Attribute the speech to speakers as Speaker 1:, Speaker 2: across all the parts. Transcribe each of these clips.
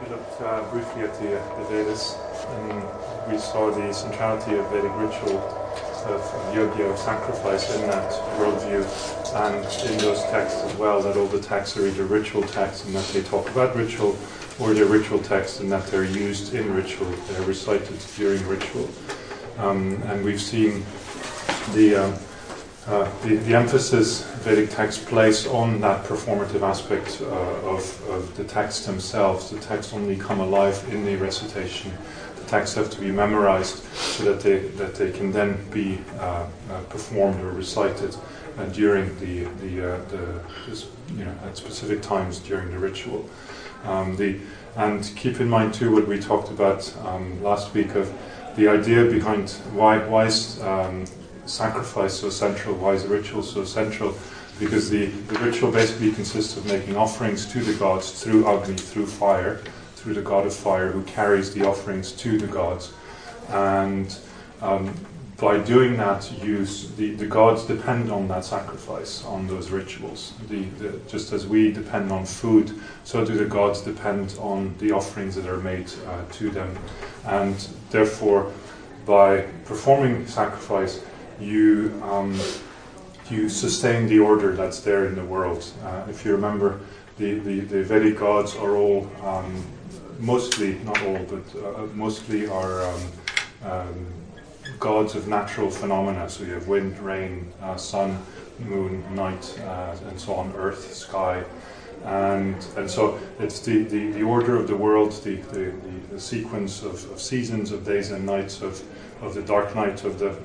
Speaker 1: We looked briefly at the Vedas, and we saw the centrality of Vedic ritual, of yogya, of sacrifice in that worldview, and in those texts as well, that all the texts are either ritual texts and that they talk about ritual, or they're ritual texts and that they're used in ritual, they're recited during ritual. And we've seen the emphasis Vedic texts place on that performative aspect of the texts themselves. The texts only come alive in the recitation. The texts have to be memorized so that they can then be performed or recited during at specific times during the ritual. And keep in mind too what we talked about last week of the idea behind why is sacrifice so central, why is the ritual so central? Because the ritual basically consists of making offerings to the gods through Agni, through fire, through the god of fire who carries the offerings to the gods. And by doing that, the gods depend on that sacrifice, on those rituals. Just as we depend on food, so do the gods depend on the offerings that are made to them. And therefore, by performing sacrifice, you sustain the order that's there in the world. If you remember, the Vedic gods are all, mostly, not all, but mostly are gods of natural phenomena. So you have wind, rain, sun, moon, night, and so on, earth, sky. And so it's the order of the world, the sequence of seasons, of days and nights, of the dark night, of the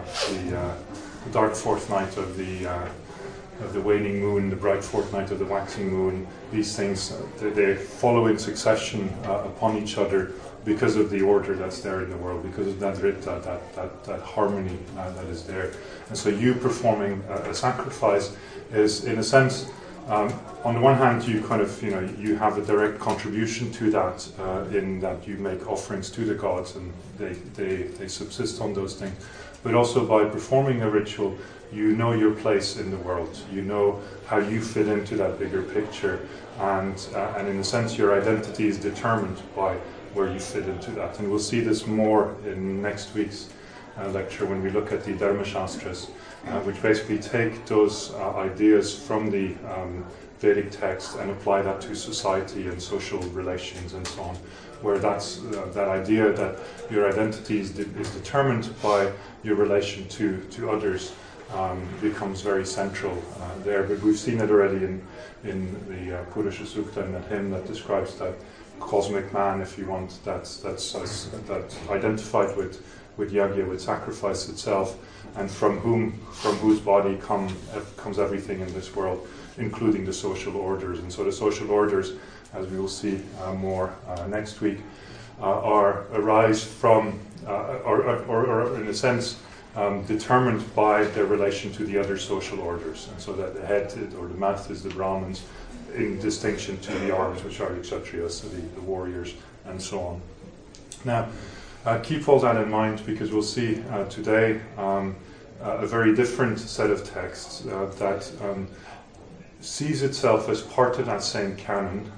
Speaker 1: dark fourth night of the waning moon, the bright fourth night of the waxing moon. These things they follow in succession upon each other because of the order that's there in the world, because of that rita, that harmony that is there. And so you performing a sacrifice is, in a sense, on the one hand, you have a direct contribution to that, in that you make offerings to the gods and they subsist on those things. But also by performing a ritual, you know your place in the world. You know how you fit into that bigger picture, and in a sense, your identity is determined by where you fit into that. And we'll see this more in next week's lecture when we look at the Dharma Shastras, which basically take those ideas from the Vedic text and apply that to society and social relations and so on, where that's that idea that your identity is determined by your relation to others becomes very central there. But we've seen it already in the Purusha Sukta, and that hymn that describes that cosmic man, if you want, that's identified with yagya, with sacrifice itself, and from whose body comes everything in this world, including the social orders. And so the social orders, as we will see more next week, arise from, or in a sense, determined by their relation to the other social orders. And so that the head or the mouth is the Brahmins, in distinction to the arms, which are the Kshatriyas, so the warriors, and so on. Now, keep all that in mind, because we'll see today a very different set of texts that sees itself as part of that same canon,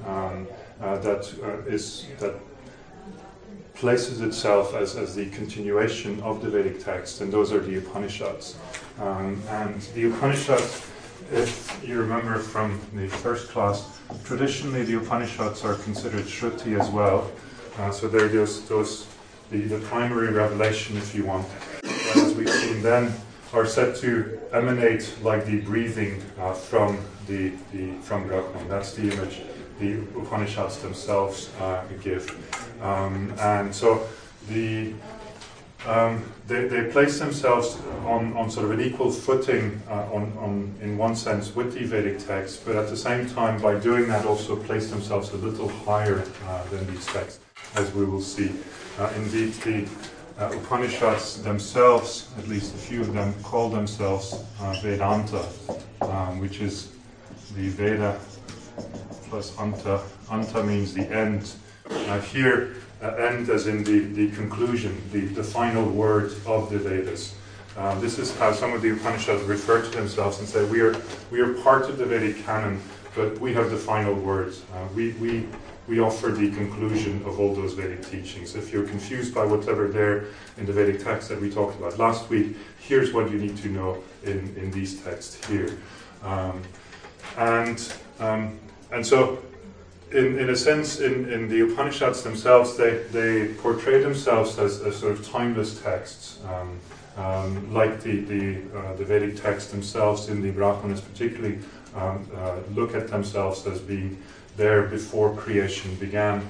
Speaker 1: that places itself as the continuation of the Vedic text, and those are the Upanishads. And the Upanishads, if you remember from the first class, traditionally the Upanishads are considered Shruti as well. So they're the primary revelation, if you want, as we've seen then, are said to emanate like the breathing from Brahman. That's the image the Upanishads themselves give. And so they place themselves on sort of an equal footing in one sense with the Vedic text, but at the same time, by doing that, also place themselves a little higher than these texts, as we will see. Indeed, the Upanishads themselves, at least a few of them, call themselves Vedanta, which is the Veda plus Anta. Anta means the end. Here, end as in the conclusion, the final word of the Vedas. This is how some of the Upanishads refer to themselves and say, we are part of the Vedic canon, but we have the final words. We we offer the conclusion of all those Vedic teachings. If you're confused by whatever there in the Vedic text that we talked about last week, here's what you need to know in these texts here. And so, in a sense, in the Upanishads themselves, they portray themselves as sort of timeless texts, like the Vedic texts themselves. In the Brahmanas particularly, look at themselves as being there before creation began.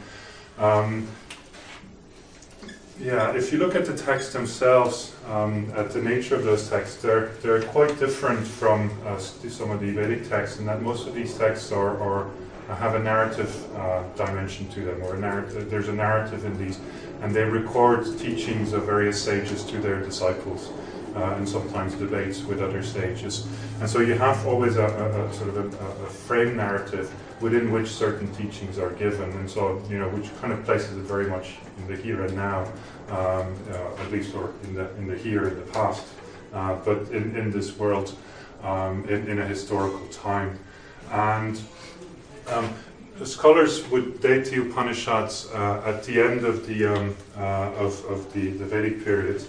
Speaker 1: If you look at the texts themselves, at the nature of those texts, they're quite different from some of the Vedic texts, in that most of these texts have a narrative dimension to them, or there's a narrative in these, and they record teachings of various sages to their disciples, and sometimes debates with other sages. And so you have always a sort of a frame narrative within which certain teachings are given, and so, which kind of places it very much in the here and now, at least, or in the here and the past, but in this world, in a historical time. And scholars would date the Upanishads at the end of the Vedic period.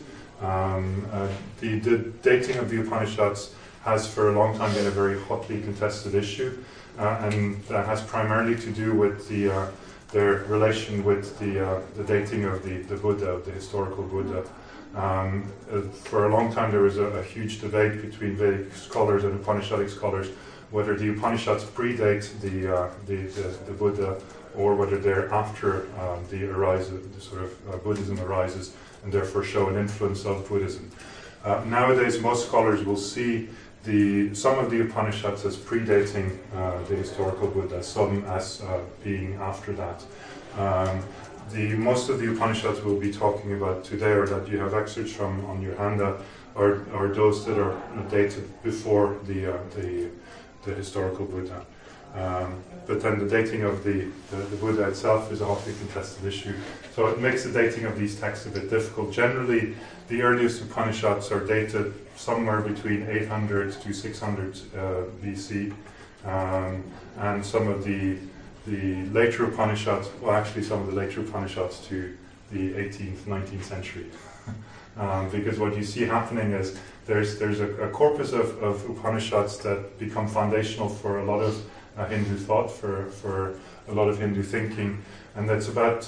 Speaker 1: The dating of the Upanishads has for a long time been a very hotly contested issue, and that has primarily to do with their relation with the dating of the Buddha, the historical Buddha. For a long time there was a huge debate between Vedic scholars and Upanishadic scholars whether the Upanishads predate the Buddha, or whether they're after Buddhism arises, and therefore show an influence of Buddhism. Nowadays, most scholars will see some of the Upanishads as predating the historical Buddha, some as being after that. Most of the Upanishads we'll be talking about today, or that you have excerpts from on your handout, are those that are dated before the historical Buddha. But then the dating of the Buddha itself is a hotly contested issue. So it makes the dating of these texts a bit difficult. Generally, the earliest Upanishads are dated somewhere between 800 to 600 BC. And some of the later Upanishads, some of the later Upanishads to the 18th, 19th century. Because what you see happening is there's a corpus of Upanishads that become foundational for a lot of Hindu thought, for a lot of Hindu thinking, and that's about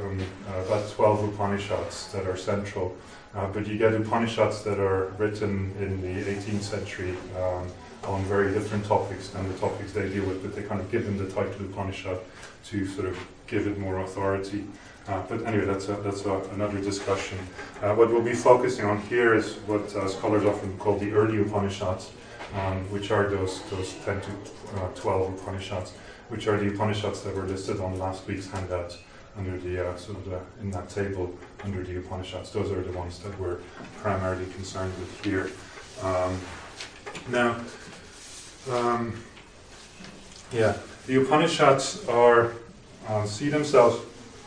Speaker 1: 12 Upanishads that are central. But you get Upanishads that are written in the 18th century on very different topics than the topics they deal with, but they kind of give them the title Upanishad to sort of give it more authority. But anyway, that's another discussion. What we'll be focusing on here is what scholars often call the early Upanishads, which are those 10 to 12 Upanishads, which are the Upanishads that were listed on last week's handout under in that table under the Upanishads. Those are the ones that we're primarily concerned with here. The Upanishads see themselves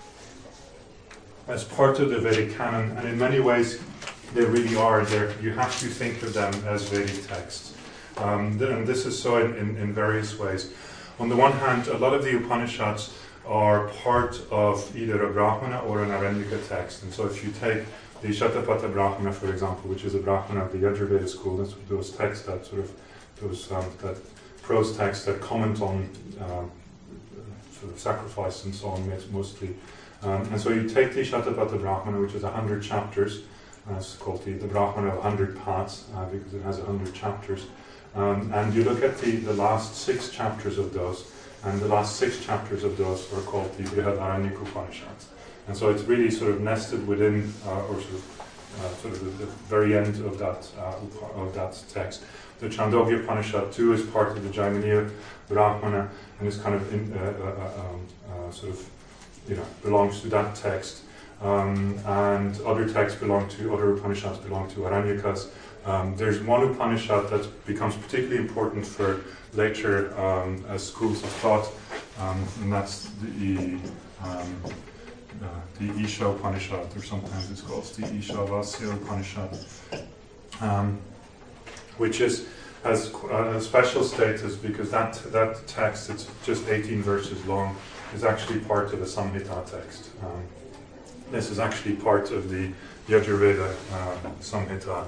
Speaker 1: as part of the Vedic canon, and in many ways they really are. You have to think of them as Vedic texts. And this is so in various ways. On the one hand, a lot of the Upanishads are part of either a Brahmana or an Aranyaka text. And so if you take the Shatapatha Brahmana, for example, which is a Brahmana of the Yajurveda school, that's those texts that that prose texts that comment on sort of sacrifice and so on, mostly. And so you take the Shatapatha Brahmana, which is 100 chapters. It's called the Brahmana of 100 paths because it has 100 chapters. And you look at the last 6 chapters of those, and the last 6 chapters of those are called the Brihadaranyaka Upanishads. And so it's really sort of nested within, the very end of that text. The Chandogya Upanishad too is part of the Jaiminiya Brahmana, and is kind of belongs to that text. And other texts other Upanishads belong to Aranyakas. There's one Upanishad that becomes particularly important for later schools of thought, and that's the Isha Upanishad, or sometimes it's called the Ishavasya Upanishad, which is has a special status because that text, it's just 18 verses long, is actually part of the Samhita text. This is actually part of the Yajurveda Samhita.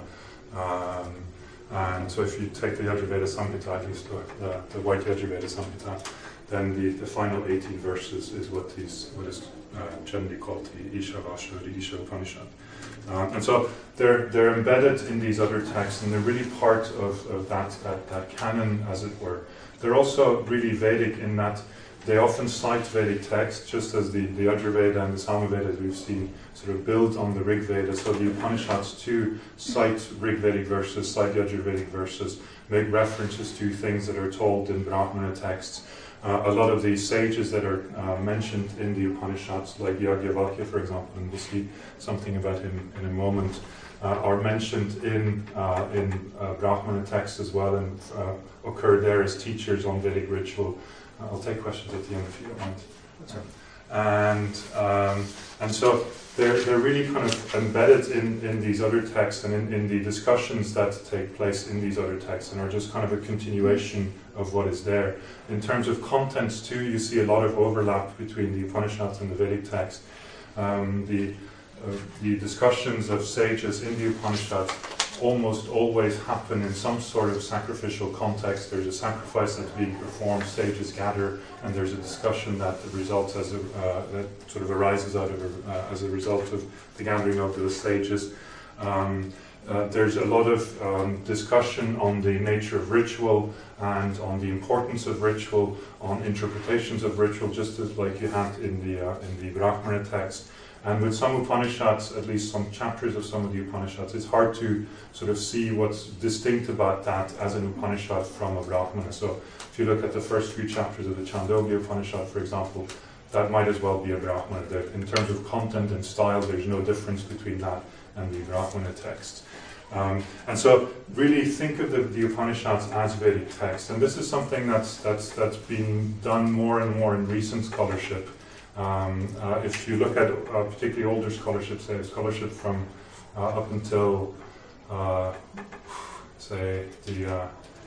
Speaker 1: And so if you take the Yajurveda Samhita, at least the white Yajurveda Samhita, then the final 18 verses is what is generally called the Ishavasha, the Isha Upanishad. And so they're embedded in these other texts, and they're really part of that canon, as it were. They're also really Vedic in that they often cite Vedic texts, just as the Yajurveda and the Samaveda we've seen sort of build on the Rig Veda. So the Upanishads too cite Rig Vedic verses, cite Yajurvedic verses, make references to things that are told in Brahmana texts. A lot of the sages that are mentioned in the Upanishads, like Yajnavalkya, for example, and we'll see something about him in a moment, are mentioned in Brahmana texts as well, and occur there as teachers on Vedic ritual. I'll take questions at the end if you don't mind. And so they're really kind of embedded in these other texts and in the discussions that take place in these other texts, and are just kind of a continuation of what is there. In terms of contents too, you see a lot of overlap between the Upanishads and the Vedic text. The discussions of sages in the Upanishads almost always happen in some sort of sacrificial context. There's a sacrifice that's being performed, sages gather, and there's a discussion that results that sort of arises out of as a result of the gathering of those sages. There's a lot of discussion on the nature of ritual and on the importance of ritual, on interpretations of ritual, just as like you had in the Brahmana text. And with some Upanishads, at least some chapters of some of the Upanishads, it's hard to sort of see what's distinct about that as an Upanishad from a Brahmana. So if you look at the first few chapters of the Chandogya Upanishad, for example, that might as well be a Brahmana. In terms of content and style, there's no difference between that and the Brahmana text. And so really think of the Upanishads as Vedic texts. And this is something that's been done more and more in recent scholarship. If you look at particularly older scholarship, say scholarship from up until say the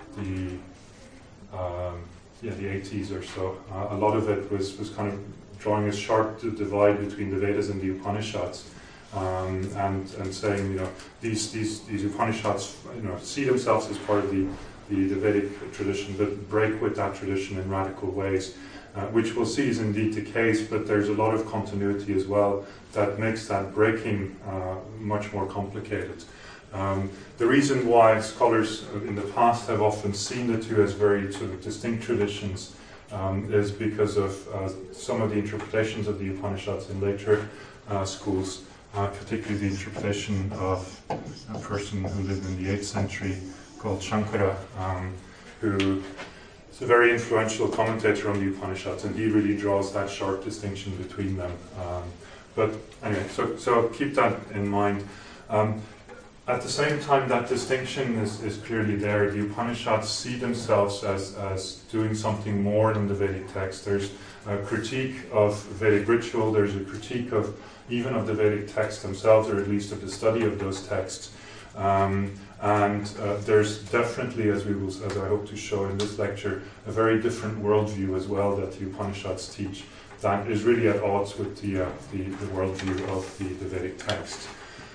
Speaker 1: 80s or so, a lot of it was kind of drawing a sharp divide between the Vedas and the Upanishads, and saying, you know, these Upanishads, you know, see themselves as part of the Vedic tradition, but break with that tradition in radical ways. Which we'll see is indeed the case, but there's a lot of continuity as well that makes that breaking much more complicated. The reason why scholars in the past have often seen the two as very sort of distinct traditions is because of some of the interpretations of the Upanishads in later schools, particularly the interpretation of a person who lived in the 8th century called Shankara, who is a very influential commentator on the Upanishads, and he really draws that sharp distinction between them. But anyway, so keep that in mind. At the same time, that distinction is clearly there. The Upanishads see themselves as doing something more than the Vedic text. There's a critique of Vedic ritual, there's a critique of even of the Vedic texts themselves, or at least of the study of those texts. And there's definitely, as I hope to show in this lecture, a very different worldview as well that the Upanishads teach that is really at odds with the worldview of the Vedic text.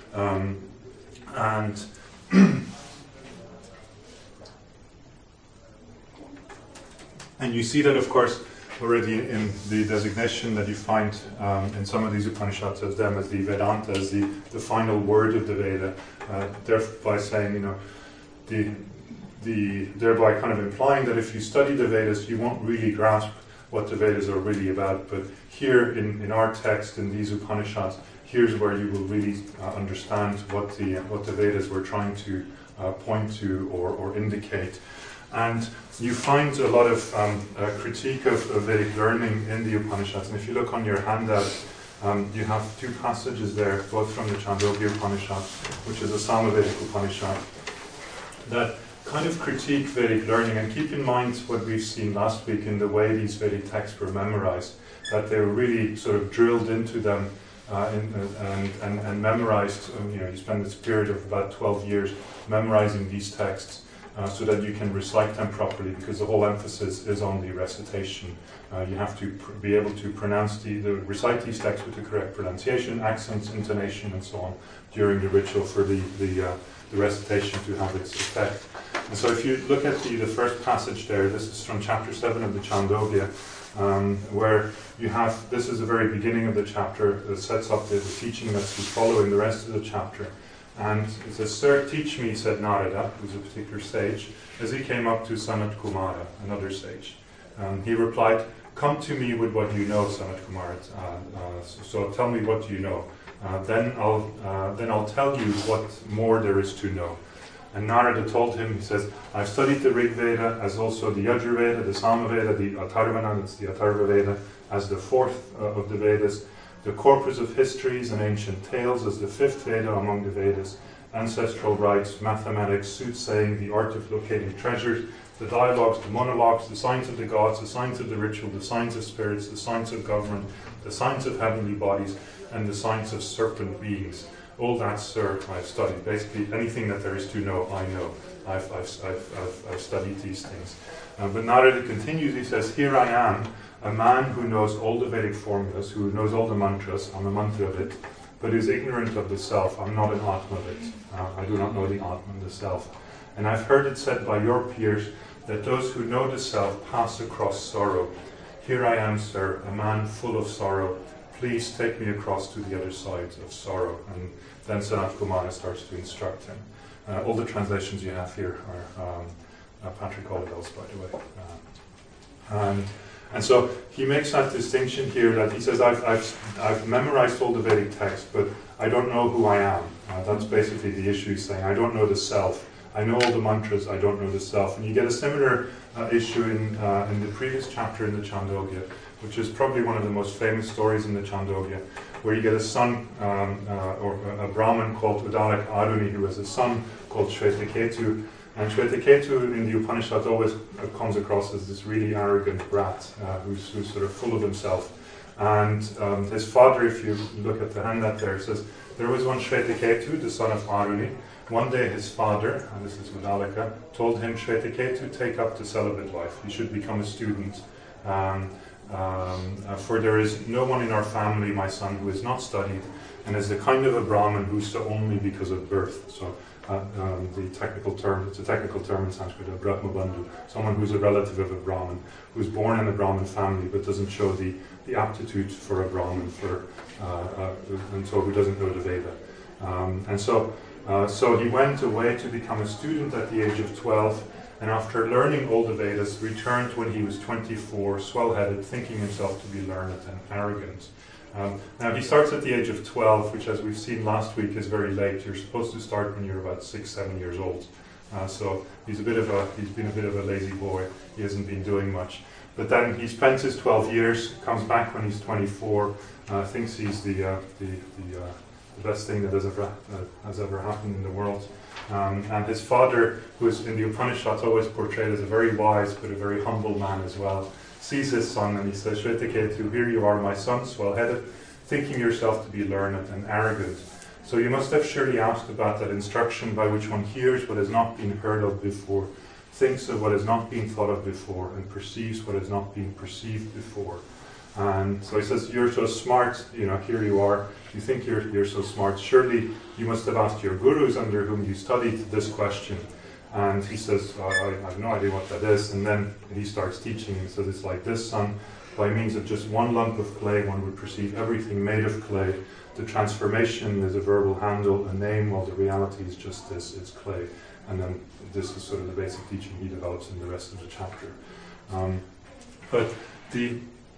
Speaker 1: And you see that, of course, already in the designation that you find in some of these Upanishads as them as the Vedanta, as the final word of the Veda, thereby saying, you know, thereby kind of implying that if you study the Vedas, you won't really grasp what the Vedas are really about. But here in our text, in these Upanishads, here's where you will really understand what the Vedas were trying to point to or indicate. And you find a lot of critique of Vedic learning in the Upanishads. And if you look on your handout, you have two passages there, both from the Chandogya Upanishad, which is a Samavedic Upanishad, that kind of critique Vedic learning. And keep in mind what we've seen last week in the way these Vedic texts were memorized, that they were really sort of drilled into them and memorized. You spend this period of about 12 years memorizing these texts. so that you can recite them properly, because the whole emphasis is on the recitation. You have to be able to recite these texts with the correct pronunciation, accents, intonation, and so on during the ritual for the recitation to have its effect. And so if you look at the first passage there, this is from chapter 7 of the Chandogya, where you have, this is the very beginning of the chapter that sets up the teaching that's following the rest of the chapter. And it says, "Sir, teach me," said Narada, who's a particular sage, as he came up to Sanat Kumara, another sage. He replied, "Come to me with what you know, Sanat Kumara. So tell me what you know. Then I'll tell you what more there is to know." And Narada told him, he says, "I've studied the Rig Veda as also the Yajurveda, the Samaveda, the Atharvana, that's the Atharva Veda, as the fourth of the Vedas, the corpus of histories and ancient tales as the fifth Veda among the Vedas, ancestral rites, mathematics, soothsaying, the art of locating treasures, the dialogues, the monologues, the science of the gods, the science of the ritual, the science of spirits, the science of government, the science of heavenly bodies, and the science of serpent beings. All that, sir, I've studied. Basically, anything that there is to know, I know. I've studied these things." But Narada continues, he says, "Here I am, a man who knows all the Vedic formulas, who knows all the mantras, I'm a mantra-vid, but is ignorant of the self. I'm not an Atma-vid. I do not know the Atman, the self. And I've heard it said by your peers that those who know the self pass across sorrow. Here I am, sir, a man full of sorrow. Please take me across to the other side of sorrow." And then Sanat Kumara starts to instruct him. All the translations you have here are Patrick Olivell's, by the way. And so he makes that distinction here that he says, I've memorized all the Vedic texts, but I don't know who I am. That's basically the issue he's saying. I don't know the self. I know all the mantras, I don't know the self. And you get a similar issue in the previous chapter in the Chandogya, which is probably one of the most famous stories in the Chandogya, where you get a son, or a Brahmin called Udalaka Aruni, who has a son called Shvetaketu. And Shvetaketu in the Upanishads always comes across as this really arrogant brat, who's sort of full of himself. And his father, if you look at the handout there, says, there was one Shvetaketu, the son of Aruni. One day his father, and this is Udalaka, told him, "Shvetaketu, take up the celibate life. You should become a student. For there is no one in our family, my son, who is not studied, and is the kind of a Brahmin who's so only because of birth." So the technical term, it's a technical term in Sanskrit, a Brahmabandhu, someone who's a relative of a Brahmin, who's born in a Brahmin family but doesn't show the aptitude for a Brahmin, and so who doesn't know the Veda. So he went away to become a student at the age of 12, and after learning all the Vedas, returned when he was 24, swell-headed, thinking himself to be learned and arrogant. Now he starts at the age of 12, which, as we've seen last week, is very late. You're supposed to start when you're about 6-7 years old. So he's been a bit of a lazy boy. He hasn't been doing much. But then he spends his 12 years, comes back when he's 24, thinks he's the best thing that has ever happened in the world. And his father, who is in the Upanishads always portrayed as a very wise but a very humble man as well, sees his son and he says, "Shvetaketu, here you are, my son, swell-headed, thinking yourself to be learned and arrogant. So you must have surely asked about that instruction by which one hears what has not been heard of before, thinks of what has not been thought of before, and perceives what has not been perceived before." And so he says, "You're so smart, here you are. You think you're so smart. Surely you must have asked your gurus under whom you studied this question." And he says, I have no idea what that is. And then he starts teaching. He says, "It's like this, son. By means of just one lump of clay, one would perceive everything made of clay. The transformation is a verbal handle, a name, while the reality is just this, it's clay." And then this is sort of the basic teaching he develops in the rest of the chapter. But the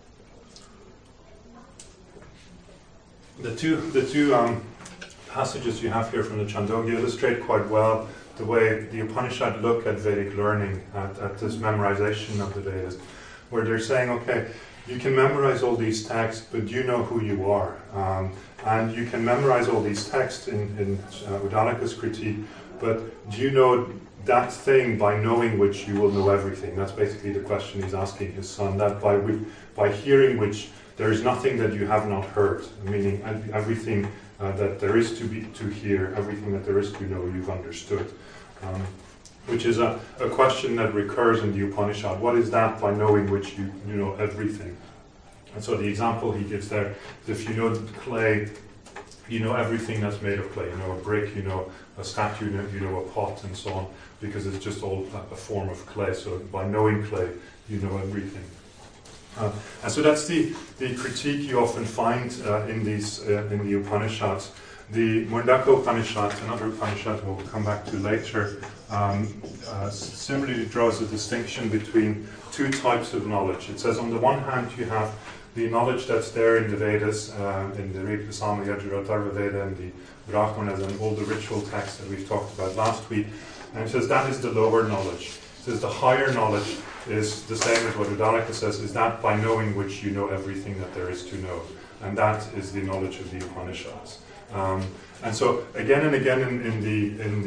Speaker 1: two passages you have here from the Chandogya illustrate quite well the way the Upanishad look at Vedic learning, at this memorization of the Vedas, where they're saying, okay, you can memorize all these texts, but do you know who you are? And you can memorize all these texts in Udalaka's critique, but do you know that thing by knowing which you will know everything? That's basically the question he's asking his son, that by hearing which there is nothing that you have not heard, meaning everything that there is to hear, everything that there is to know, you've understood. which is a question that recurs in the Upanishad. What is that by knowing which you know everything? And so the example he gives there is if you know clay, you know everything that's made of clay. You know a brick, you know a statue, you know a pot, and so on, because it's just all a form of clay. So by knowing clay, you know everything. And so that's the critique you often find in the Upanishads. The Mundaka Upanishad, another Upanishad we'll come back to later, similarly draws a distinction between two types of knowledge. It says on the one hand you have the knowledge that's there in the Vedas, in the Rig, the Sama, Yajur, Atharva Veda, and the Brahmanas, and all the ritual texts that we've talked about last week. And it says that is the lower knowledge. It says the higher knowledge is the same as what Uddalaka says, is that by knowing which you know everything that there is to know. And that is the knowledge of the Upanishads. And so again and again in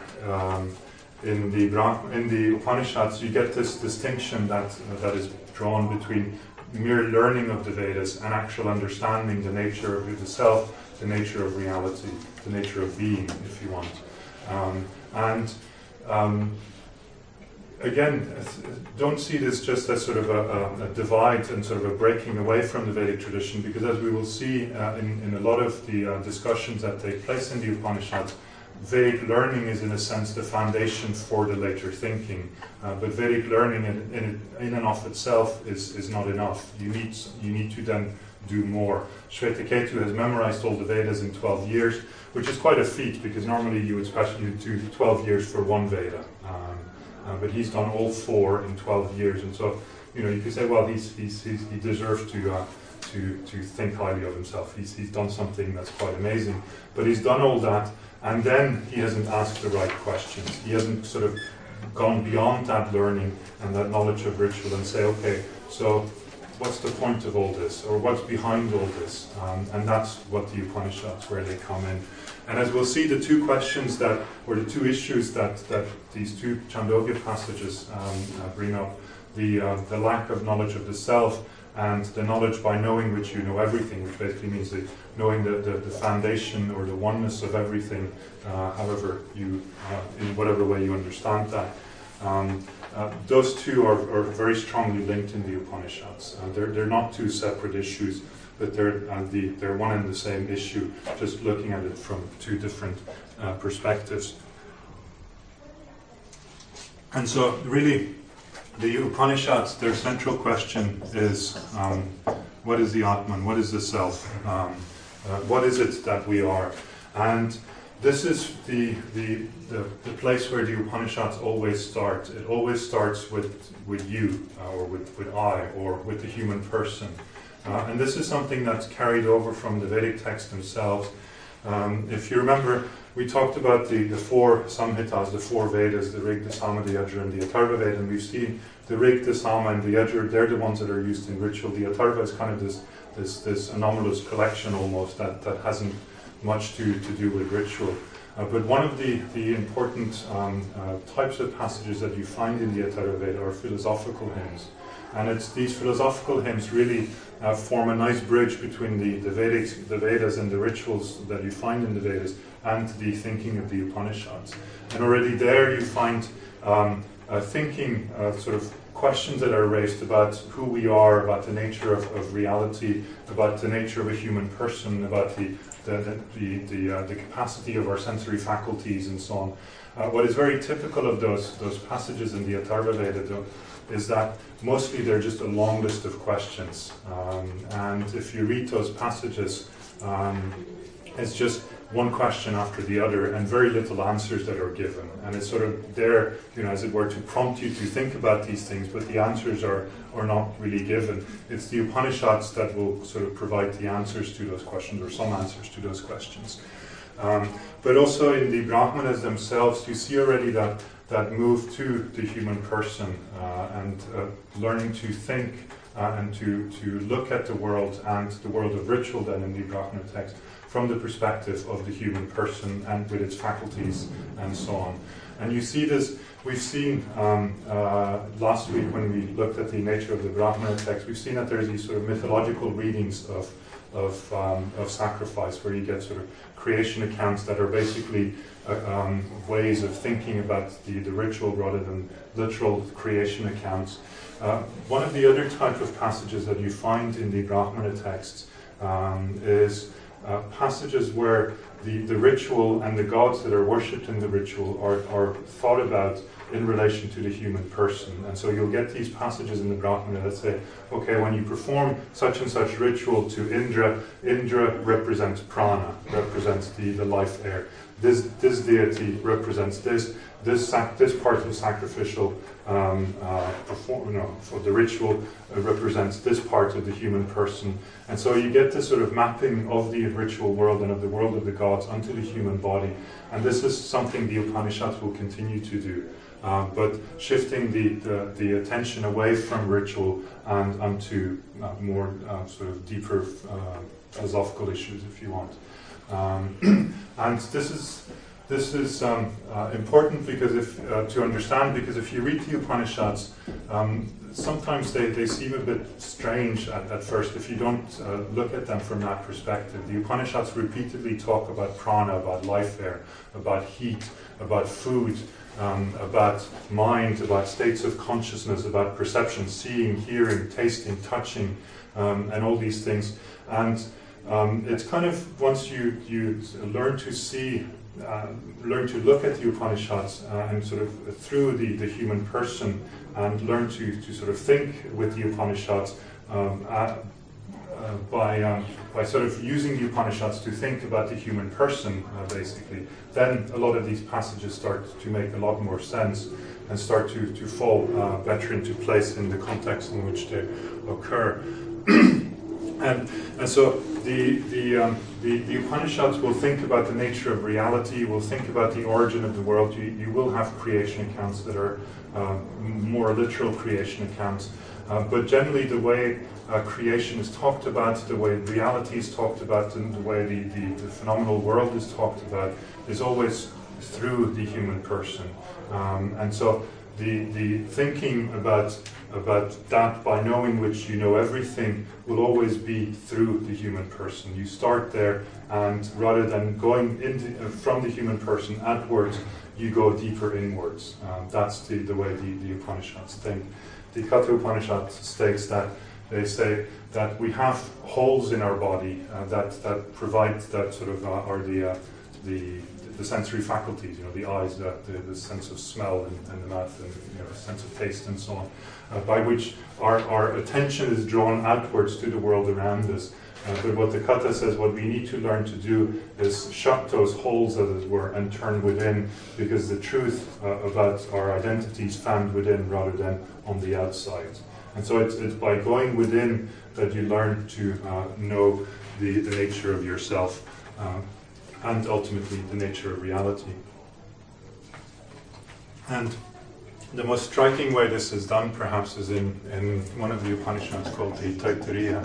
Speaker 1: the Upanishads, you get this distinction that is drawn between mere learning of the Vedas and actual understanding the nature of the self, the nature of reality, the nature of being, if you want. Again, don't see this just as sort of a divide and sort of a breaking away from the Vedic tradition, because as we will see in a lot of the discussions that take place in the Upanishads, Vedic learning is in a sense the foundation for the later thinking, but Vedic learning in and of itself is not enough. You need to then do more. Shvetaketu has memorized all the Vedas in 12 years, which is quite a feat, because normally you would do 12 years for one Veda. But he's done all 4 in 12 years, and so you could say, well, he deserves to think highly of himself. He's done something that's quite amazing, but he's done all that, and then he hasn't asked the right questions. He hasn't sort of gone beyond that learning and that knowledge of ritual and say, okay, so what's the point of all this, or what's behind all this? And that's what the Upanishads, where they come in. And as we'll see, the two questions or the two issues that these two Chandogya passages bring up, the lack of knowledge of the self and the knowledge by knowing which you know everything, which basically means knowing the foundation or the oneness of everything, however you, in whatever way you understand that. Those two are very strongly linked in the Upanishads. They're not two separate issues, but they're one and the same issue, just looking at it from two different perspectives. And so, really, the Upanishads, their central question is, what is the Atman? What is the self? What is it that we are? And this is the place where the Upanishads always start. It always starts with you, or with I, or with the human person. And this is something that's carried over from the Vedic texts themselves. If you remember, we talked about the 4 Samhitas, the 4 Vedas, the Rig, the Sama, the Yajur, and the Atharva Veda, and we've seen the Rig, the Sama, and the Yajur, they're the ones that are used in ritual. The Atharva is kind of this anomalous collection almost that hasn't much to do with ritual. But one of the important types of passages that you find in the Atharva Veda are philosophical hymns. And it's these philosophical hymns really form a nice bridge between the Vedas and the rituals that you find in the Vedas and the thinking of the Upanishads. And already there you find thinking, sort of questions that are raised about who we are, about the nature of reality, about the nature of a human person, about the capacity of our sensory faculties and so on. What is very typical of those passages in the Atharva Veda, though, is that mostly they're just a long list of questions. And if you read those passages, it's just one question after the other and very little answers that are given. And it's sort of there, as it were, to prompt you to think about these things, but the answers are not really given. It's the Upanishads that will sort of provide the answers to those questions, or some answers to those questions. But also in the Brahmanas themselves, you see already that move to the human person and learning to think and to look at the world and the world of ritual then in the Brahmana text from the perspective of the human person and with its faculties and so on. And you see this, we've seen last week when we looked at the nature of the Brahmana text, we've seen that there's these sort of mythological readings of of sacrifice, where you get sort of creation accounts that are basically ways of thinking about the ritual rather than literal creation accounts. One of the other type of passages that you find in the Brahmana texts is passages where the ritual and the gods that are worshipped in the ritual are thought about in relation to the human person. And so you'll get these passages in the Brahmana that say, okay, when you perform such and such ritual to Indra, Indra represents prana, represents the life air. This deity represents this part of the sacrificial for the ritual represents this part of the human person. And so you get this sort of mapping of the ritual world and of the world of the gods onto the human body. And this is something the Upanishads will continue to do. But shifting the attention away from ritual and onto more sort of deeper philosophical issues, if you want. And this is important because to understand, because if you read the Upanishads, sometimes they seem a bit strange at first if you don't look at them from that perspective. The Upanishads repeatedly talk about prana, about life air, about heat, about food, about mind, about states of consciousness, about perception, seeing, hearing, tasting, touching, and all these things. And it's kind of, once you learn to see, learn to look at the Upanishads and sort of through the human person, and learn to sort of think with the Upanishads by sort of using the Upanishads to think about the human person, basically, then a lot of these passages start to make a lot more sense and start to fall better into place in the context in which they occur. And so the Upanishads will think about the nature of reality, will think about the origin of the world. You will have creation accounts that are more literal creation accounts. But generally the way creation is talked about, the way reality is talked about, and the way the phenomenal world is talked about is always through the human person. And so the thinking about that, by knowing which you know everything, will always be through the human person. You start there, and rather than going from the human person outwards, you go deeper inwards. That's the way the Upanishads think. The Katha Upanishad states that they say that we have holes in our body that provide that sort of are the sensory faculties, the eyes, the sense of smell, and the mouth, and sense of taste, and so on, by which our attention is drawn outwards to the world around us. But what the Katha says, what we need to learn to do is shut those holes, as it were, and turn within, because the truth about our identity is found within rather than on the outside. And so it's by going within that you learn to know the nature of yourself, and ultimately the nature of reality. And the most striking way this is done, perhaps, is in one of the Upanishads called the Taittiriya,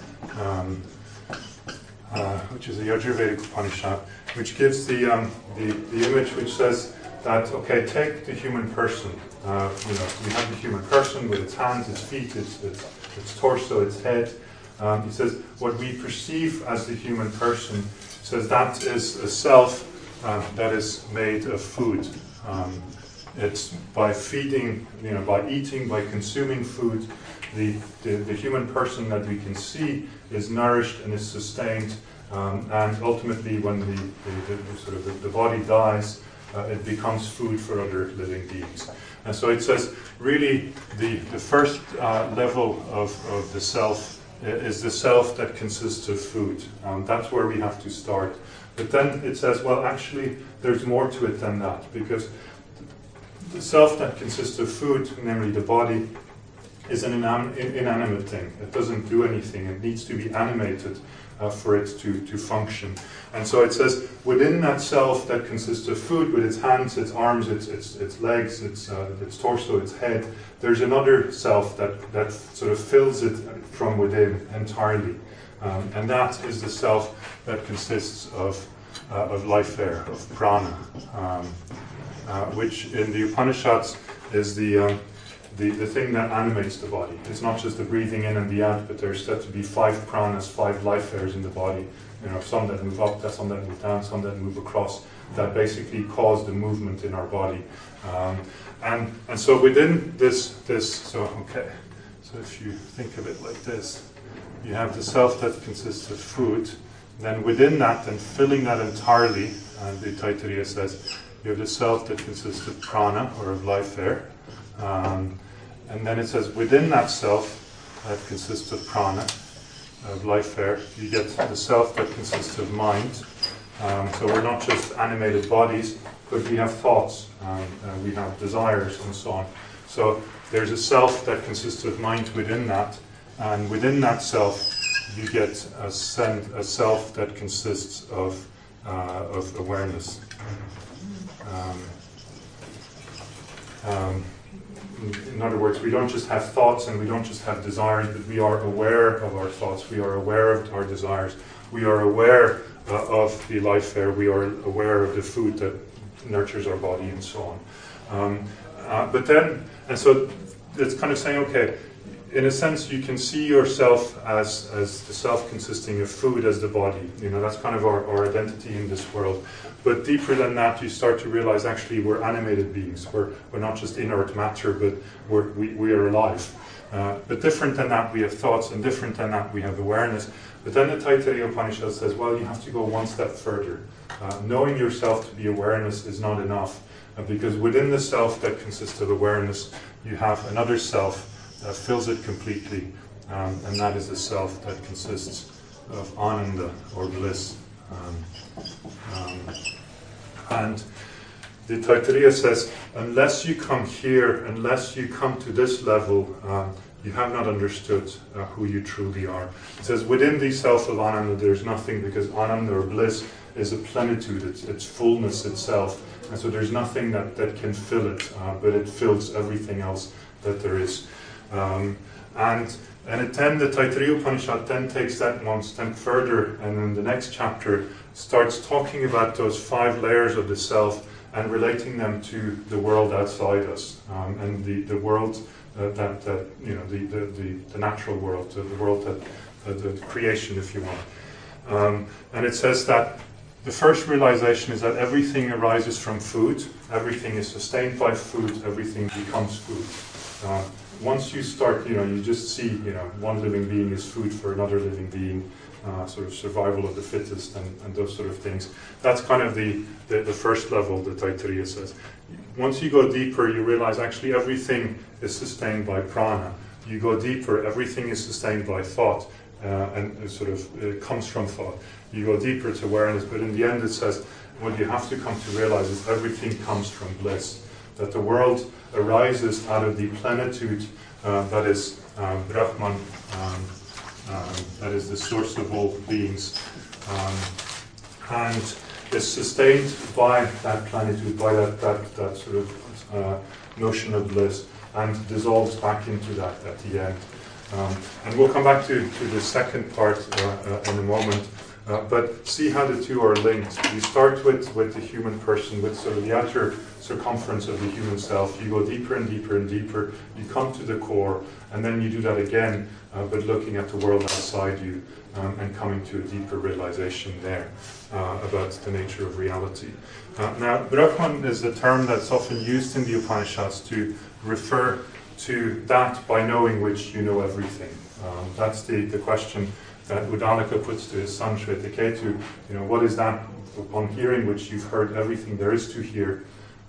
Speaker 1: which is a Yajurvedic Upanishad, which gives the image which says that, okay, take the human person. We have the human person with its hands, its feet, its torso, its head. He says what we perceive as the human person, says that is a self that is made of food. It's by feeding, by eating, by consuming food, the human person that we can see is nourished and is sustained, and ultimately when the body dies, it becomes food for other living beings. And so it says really the first level of the self is the self that consists of food. That's where we have to start. But then it says, well, actually, there's more to it than that, because the self that consists of food, namely the body, is an inanimate thing. It doesn't do anything. It needs to be animated for it to function. And so it says, within that self that consists of food, with its hands, its arms, its legs, its torso, its head, there's another self that sort of fills it from within entirely. And that is the self that consists of life air, of prana, which in the Upanishads is the the thing that animates the body. It's not just the breathing in and the out, but there's said to be 5 pranas, 5 life forces in the body. Some that move up, some that move down, some that move across, that basically cause the movement in our body. And so within this, so if you think of it like this, you have the self that consists of food, then within that, and filling that entirely, the Taittiriya says, you have the self that consists of prana, or of life air. And then it says, within that self that consists of prana, of life air, you get the self that consists of mind. So we're not just animated bodies, but we have thoughts, we have desires, and so on. So there's a self that consists of mind within that, and within that self you get a self that consists of awareness. In other words, we don't just have thoughts and we don't just have desires, but we are aware of our thoughts, we are aware of our desires, we are aware of the life air, we are aware of the food that nurtures our body, and so on. And so it's kind of saying, okay, in a sense you can see yourself as the self consisting of food as the body. That's kind of our identity in this world. But deeper than that, you start to realize actually we're animated beings. We're not just inert matter, but we are alive. But different than that, we have thoughts, and different than that, we have awareness. But then the Taittiriya Upanishad says, well, you have to go one step further. Knowing yourself to be awareness is not enough, because within the self that consists of awareness, you have another self that fills it completely, and that is the self that consists of ananda, or bliss. And the Taittiriya says, unless you come here, unless you come to this level, you have not understood who you truly are. It says, within the self of ananda there's nothing, because ananda, or bliss, is a plenitude, it's fullness itself. And so there's nothing that can fill it, but it fills everything else that there is. And the Taittiriya Upanishad then takes that one step further, and in the next chapter starts talking about those 5 layers of the self and relating them to the world outside us, and the world the natural world, the world the creation, if you want. And it says that the first realization is that everything arises from food, everything is sustained by food, everything becomes food. Once you start, you just see, one living being is food for another living being, sort of survival of the fittest and those sort of things. That's kind of the first level, the Taittiriya says. Once you go deeper, you realize actually everything is sustained by prana. You go deeper, everything is sustained by thought, and it comes from thought. You go deeper to awareness, but in the end it says, what you have to come to realize is everything comes from bliss. That the world arises out of the plenitude that is Brahman, that is the source of all beings, and is sustained by that plenitude, by that sort of notion of bliss, and dissolves back into that at the end. And we'll come back to the second part in a moment. But see how the two are linked. You start with the human person, with sort of the outer circumference of the human self. You go deeper and deeper and deeper. You come to the core, and then you do that again, but looking at the world outside you, and coming to a deeper realization there about the nature of reality. Now, Brahman is a term that's often used in the Upanishads to refer to that by knowing which you know everything. That's the question that Uddalaka puts to his son Shvetaketu. What is that upon hearing which you've heard everything there is to hear?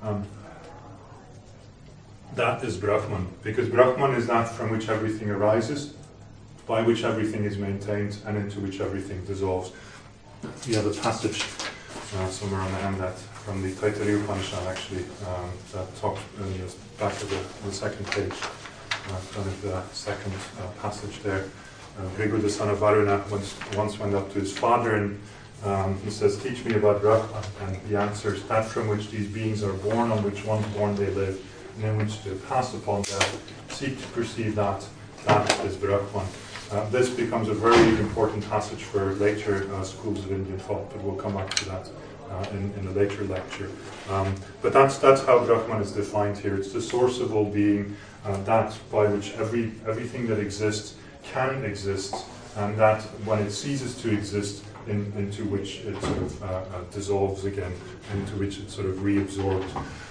Speaker 1: That is Brahman, because Brahman is that from which everything arises, by which everything is maintained, and into which everything dissolves. We have a passage somewhere on the hand that from the Taittiriya Upanishad actually that talks in the back of the second page, kind of the second passage there. Bhrigu, the son of Varuna, once went up to his father and he says, "Teach me about Brahman." And he answers, "That from which these beings are born, on which once born they live, and in which they pass upon death. Seek to perceive that is Brahman." This becomes a very important passage for later schools of Indian thought, but we'll come back to that in a later lecture. But that's how Brahman is defined here. It's the source of all being, that by which everything that exists can exist, and that when it ceases to exist, into which it sort of dissolves again, into which it sort of reabsorbs.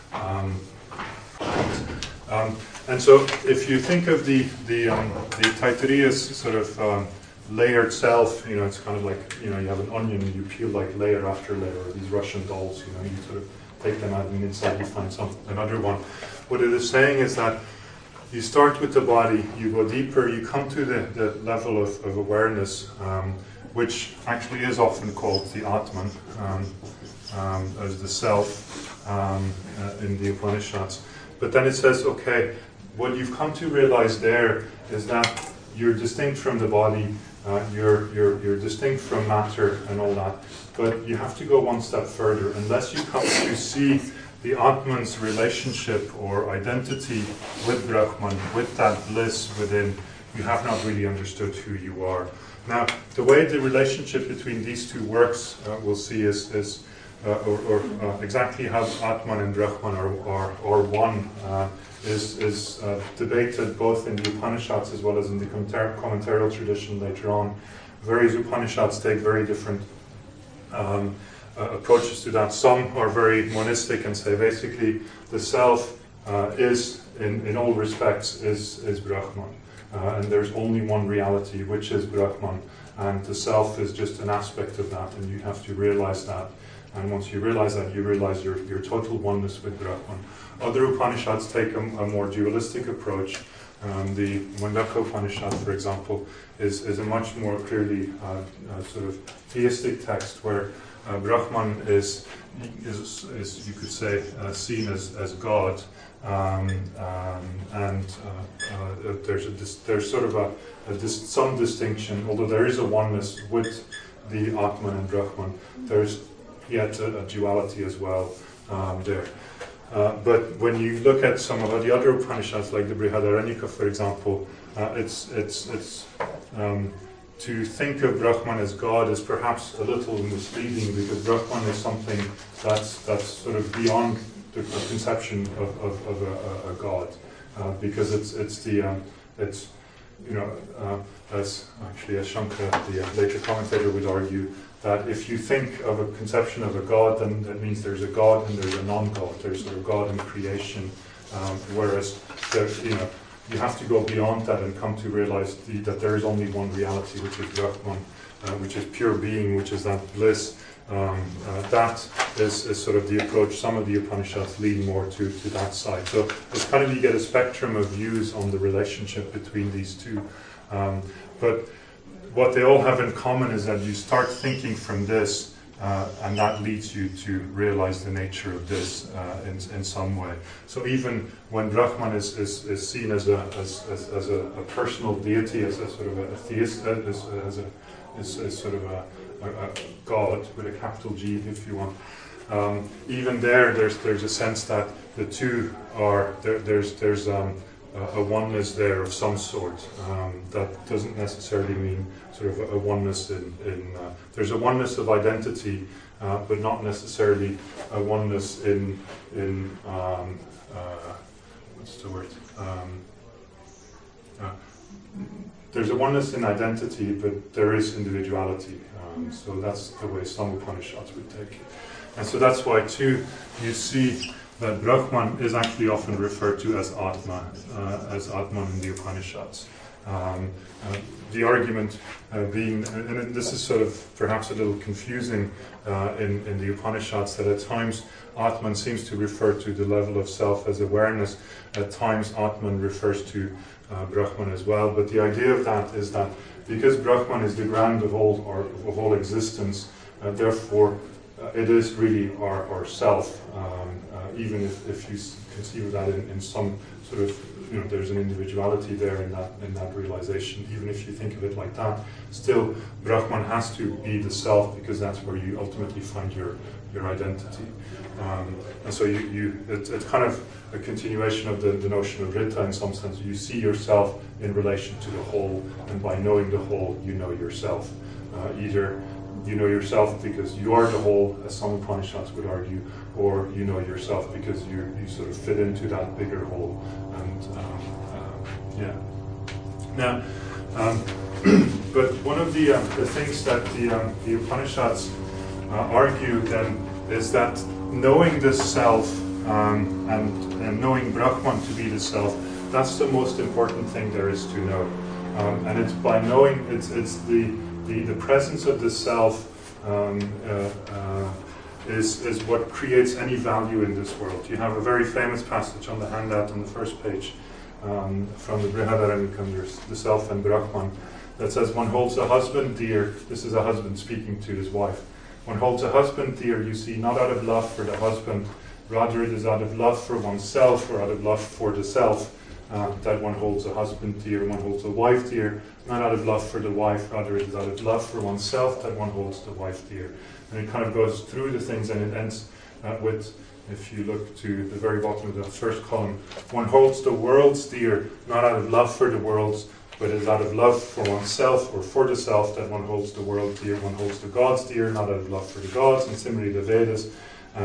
Speaker 1: And so, if you think of the Taittiriya's sort of layered self, it's kind of like, you have an onion and you peel like layer after layer, or these Russian dolls, you sort of take them out and inside you find another one. What it is saying is that you start with the body, you go deeper, you come to the level of awareness, which actually is often called the Atman, as the self in the Upanishads. But then it says, okay, what you've come to realize there is that you're distinct from the body, you're distinct from matter and all that, but you have to go one step further. Unless you come to see the Atman's relationship or identity with Brahman, with that bliss within, you have not really understood who you are. Now, the way the relationship between these two works, we'll see, is exactly how Atman and Brahman are one, is debated both in the Upanishads as well as in the commentarial tradition later on. Various Upanishads take very different approaches to that. Some are very monistic and say basically the self is, in all respects, is Brahman. And there's only one reality, which is Brahman, and the self is just an aspect of that, and you have to realize that. And once you realize that, you realize your total oneness with Brahman. Other Upanishads take a more dualistic approach. The Mundaka Upanishad, for example, is a much more clearly sort of theistic text where Brahman is you could say seen as God. There's sort of some distinction, although there is a oneness with the Atman and Brahman. There's yet a duality as well there. But when you look at some of the other Upanishads, like the Brihadaranyaka, for example, it's to think of Brahman as God is perhaps a little misleading, because Brahman is something that's sort of beyond the conception of a God, because it's as actually as Shankara, the later commentator, would argue that if you think of a conception of a God, then that means there's a God and there's a non-God. There's sort of God in creation, whereas you have to go beyond that and come to realize that there is only one reality, which is Brahman, which is pure being, which is that bliss. That is sort of the approach. Some of the Upanishads lean more to that side. So it's kind of, you get a spectrum of views on the relationship between these two. But what they all have in common is that you start thinking from this, and that leads you to realize the nature of this in some way. So even when Brahman is seen as a personal deity, as a sort of a theist, as sort of a God with a capital G, if you want. Even there's a sense that the two are there's a oneness there of some sort. That doesn't necessarily mean sort of a oneness in there's a oneness of identity, but not necessarily a oneness in what's the word? There's a oneness in identity, but there is individuality. So that's the way some Upanishads would take it. And so that's why too you see that Brahman is actually often referred to as Atman in the Upanishads. The argument being, and this is sort of perhaps a little confusing in the Upanishads, that at times Atman seems to refer to the level of self as awareness. At times Atman refers to Brahman as well. But the idea of that is that because Brahman is the ground of all existence, therefore it is really our self. Even if you conceive of that in some sort of, there's an individuality there in that realization. Even if you think of it like that, still Brahman has to be the self, because that's where you ultimately find your identity. And so it's kind of a continuation of the notion of Rita in some sense. You see yourself in relation to the whole, and by knowing the whole, you know yourself. Either you know yourself because you are the whole, as some Upanishads would argue, or you know yourself because you sort of fit into that bigger whole. And yeah. Now, but one of the things that the Upanishads argue then is that knowing this self and knowing Brahman to be the self, that's the most important thing there is to know. And it's by knowing, it's the presence of the self is what creates any value in this world. You have a very famous passage on the handout on the first page from the Brihadaranyakam, the self and Brahman, that says, one holds a husband dear. This is a husband speaking to his wife. One holds a husband dear, you see, not out of love for the husband, rather it is out of love for oneself or out of love for the self that one holds a husband dear, one holds a wife dear, not out of love for the wife, rather it is out of love for oneself that one holds the wife dear. And it kind of goes through the things, and it ends with, if you look to the very bottom of the first column, one holds the worlds dear, not out of love for the worlds, but it is out of love for oneself or for the self that one holds the world dear. One holds the gods dear, not out of love for the gods, and similarly the Vedas,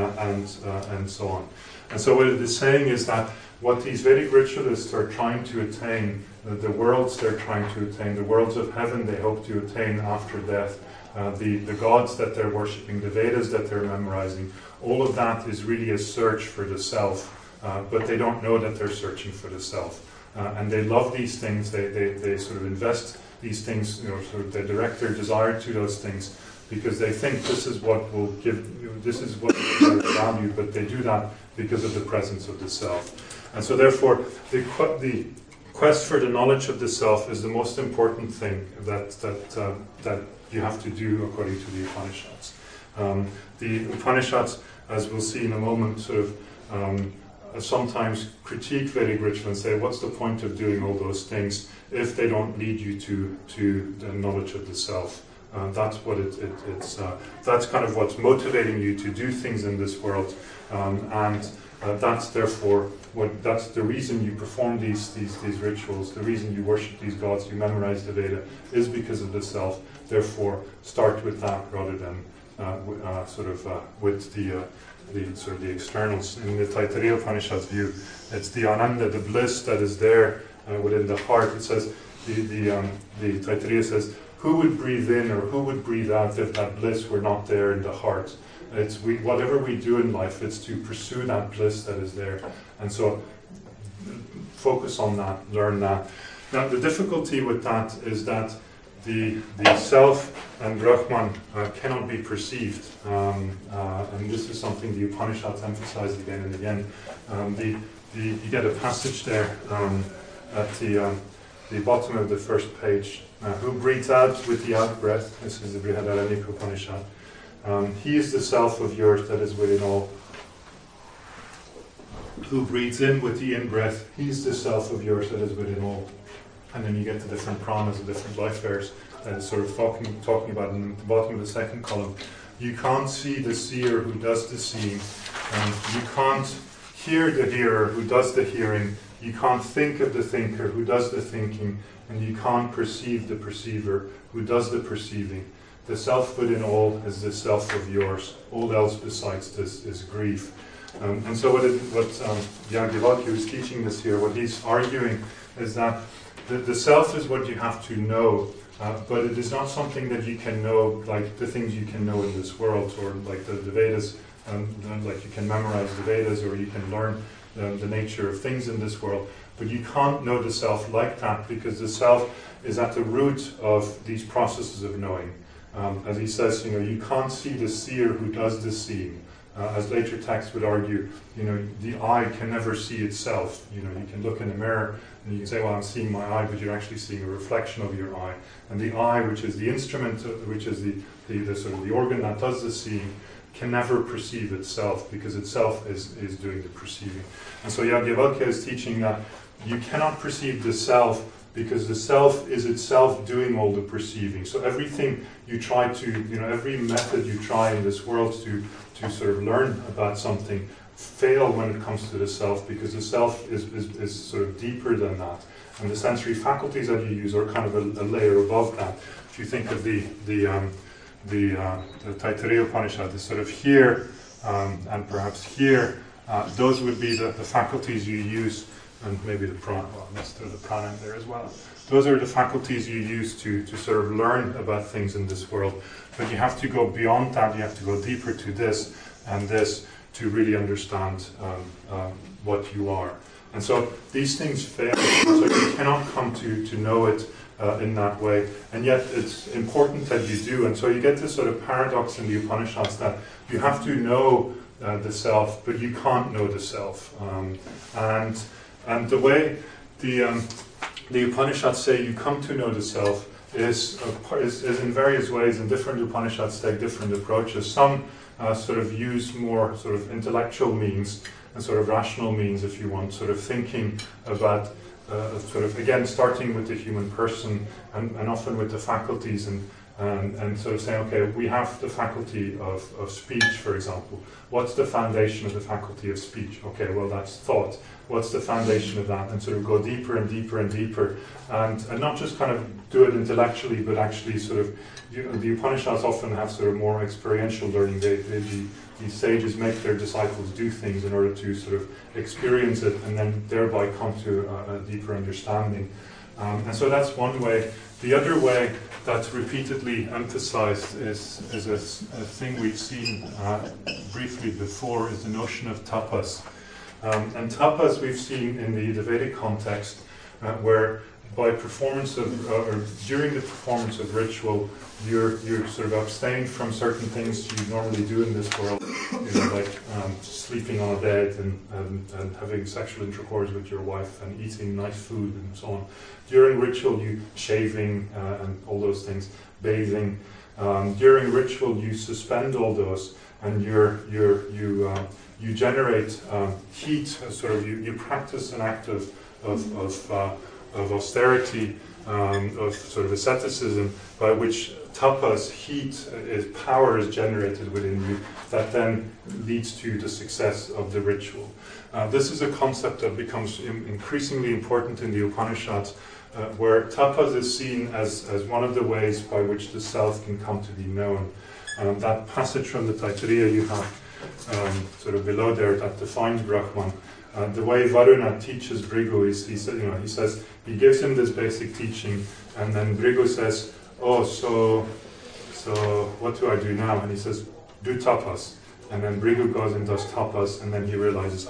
Speaker 1: and so on. And so what it is saying is that what these Vedic ritualists are trying to attain, the worlds they're trying to attain, the worlds of heaven they hope to attain after death, the gods that they're worshipping, the Vedas that they're memorizing, all of that is really a search for the self, but they don't know that they're searching for the self. And they love these things, they sort of invest these things, sort of they direct their desire to those things because they think this is what will give, this is what will give value, but they do that because of the presence of the self. And so therefore, the quest for the knowledge of the self is the most important thing that you have to do according to the Upanishads. The Upanishads, as we'll see in a moment, sort of sometimes critique Vedic ritual and say, what's the point of doing all those things if they don't lead you to the knowledge of the self? That's what it's. That's kind of what's motivating you to do things in this world, and that's therefore that's the reason you perform these rituals. The reason you worship these gods, you memorize the Veda, is because of the self. Therefore, start with that rather than with the externals. In the Taittiriya Upanishad's view, it's the ananda, the bliss that is there within the heart. It says the Taittiriya says, who would breathe in or who would breathe out if that bliss were not there in the heart? Whatever we do in life, it's to pursue that bliss that is there. And so focus on that, learn that. Now the difficulty with that is that the self and Brahman cannot be perceived. And this is something the Upanishads emphasize again and again. You get a passage there at the bottom of the first page. Who breathes out with the out-breath? This is the Brihadaranyaka Upanishad. He is the self of yours that is within all. Who breathes in with the in-breath? He is the self of yours that is within all. And then you get the different pranas, the different life bearers that is sort of talking about in the bottom of the second column. You can't see the seer who does the seeing. You can't hear the hearer who does the hearing. You can't think of the thinker who does the thinking. And you can't perceive the perceiver who does the perceiving. The self within all is the self of yours. All else besides this is grief. And so what Yajnavalkya, who's teaching this here, what he's arguing is that the self is what you have to know, but it is not something that you can know like the things you can know in this world, or like the Vedas, like you can memorize the Vedas, or you can learn the nature of things in this world. But you can't know the self like that, because the self is at the root of these processes of knowing. As he says, you can't see the seer who does the seeing. As later texts would argue, the eye can never see itself. You can look in a mirror and you can say, well, I'm seeing my eye, but you're actually seeing a reflection of your eye. And the eye, which is the instrument, which is the sort of the organ that does the seeing, can never perceive itself, because itself is doing the perceiving. And so Yajnavalkya is teaching that you cannot perceive the self, because the self is itself doing all the perceiving. So everything you try to, every method you try in this world to sort of learn about something fail when it comes to the self, because the self is sort of deeper than that. And the sensory faculties that you use are kind of a layer above that. If you think of the the Taittiriya Upanishad is sort of here and perhaps here. Those would be the faculties you use, and maybe the prana. Well, let's throw the prana in there as well. Those are the faculties you use to sort of learn about things in this world. But you have to go beyond that. You have to go deeper to this and this to really understand what you are. And so these things fail. So you cannot come to know it in that way. And yet it's important that you do. And so you get this sort of paradox in the Upanishads that you have to know the self, but you can't know the self. And the way the Upanishads say you come to know the self is in various ways, and different Upanishads take different approaches. Some sort of use more sort of intellectual means and sort of rational means, if you want, sort of thinking about sort of, again, starting with the human person and often with the faculties and sort of saying, okay, we have the faculty of speech, for example. What's the foundation of the faculty of speech? Okay, well, that's thought. What's the foundation of that? And sort of go deeper and deeper and deeper. And not just kind of do it intellectually, but actually sort of, the Upanishads often have sort of more experiential learning. These sages make their disciples do things in order to sort of experience it and then thereby come to a deeper understanding. And so that's one way. The other way that's repeatedly emphasized is a thing we've seen briefly before, is the notion of tapas. And tapas we've seen in the Vedic context, where by performance of, or during the performance of ritual, you're sort of abstain from certain things you normally do in this world, like sleeping on a bed and having sexual intercourse with your wife and eating nice food and so on. During ritual, you shaving and all those things, bathing. During ritual, you suspend all those, and you generate heat. Sort of you practice an act of austerity, of sort of asceticism, by which tapas, heat, power is generated within you that then leads to the success of the ritual. This is a concept that becomes increasingly important in the Upanishads, where tapas is seen as one of the ways by which the self can come to be known. That passage from the Taittiriya you have sort of below there that defines Brahman. The way Varuna teaches Bhrigu is, he says, he gives him this basic teaching, and then Bhrigu says, oh, so what do I do now? And he says, do tapas. And then Bhrigu goes and does tapas, and then he realizes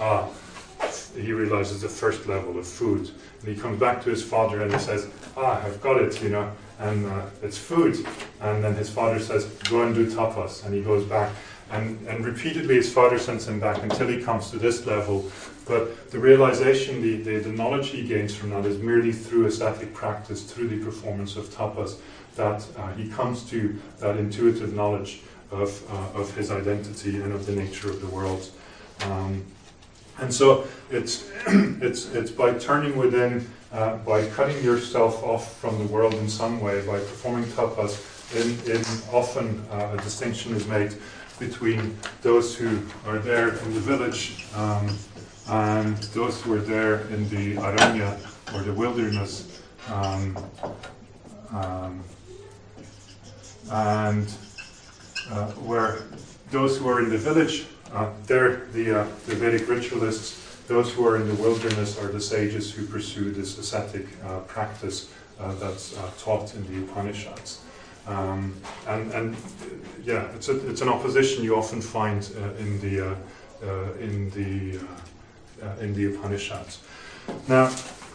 Speaker 1: the first level of food. And he comes back to his father and he says, I've got it, and it's food. And then his father says, go and do tapas. And he goes back. And repeatedly his father sends him back until he comes to this level. But the realization, the knowledge he gains from that is merely through ascetic practice, through the performance of tapas, that he comes to that intuitive knowledge of his identity and of the nature of the world. And so it's by turning within, by cutting yourself off from the world in some way, by performing tapas, in often a distinction is made between those who are there in the village and those who are there in the aranya, or the wilderness, and where those who are in the village, they're the Vedic ritualists. Those who are in the wilderness are the sages who pursue this ascetic practice that's taught in the Upanishads. It's an opposition you often find in the Upanishads. Now,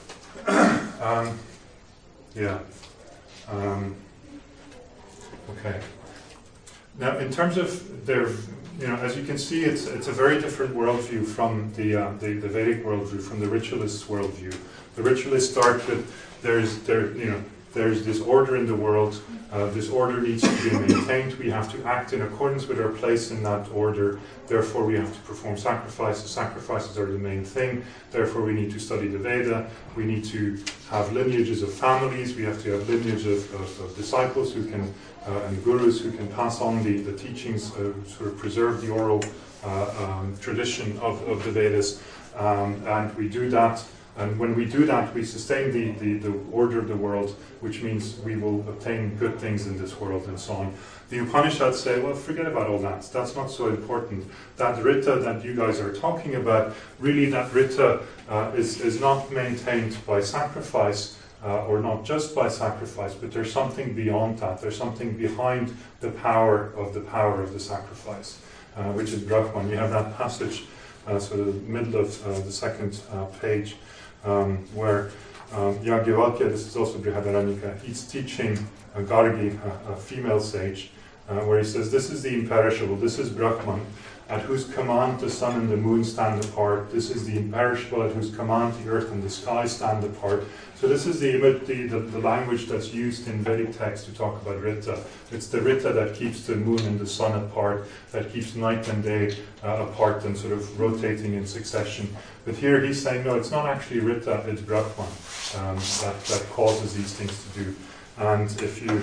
Speaker 1: okay. Now, in terms of their, as you can see, it's a very different worldview from the Vedic worldview, from the ritualist worldview. The ritualists start with there's this order in the world. This order needs to be maintained. We have to act in accordance with our place in that order. Therefore, we have to perform sacrifices. Sacrifices are the main thing. Therefore, we need to study the Veda. We need to have lineages of families. We have to have lineage of disciples who can, and gurus who can pass on the teachings, sort of preserve the oral tradition of the Vedas. And we do that And when we do that, we sustain the order of the world, which means we will obtain good things in this world and so on. The Upanishads say, well, forget about all that. That's not so important. That Rita that you guys are talking about, really that Rita is not maintained by sacrifice, or not just by sacrifice, but there's something beyond that. There's something behind the power of the sacrifice, which is Brahman. You have that passage, sort of middle of the second page, where Yajnavalkya, this is also Brihadaranyaka, he's teaching Gargi, a female sage, where he says, this is the imperishable, this is Brahman, at whose command the sun and the moon stand apart. This is the imperishable, at whose command the earth and the sky stand apart. So this is the language that's used in Vedic texts to talk about Rita. It's the Rita that keeps the moon and the sun apart, that keeps night and day apart and sort of rotating in succession. But here he's saying, no, it's not actually Rita, it's Brahman that causes these things to do. And if you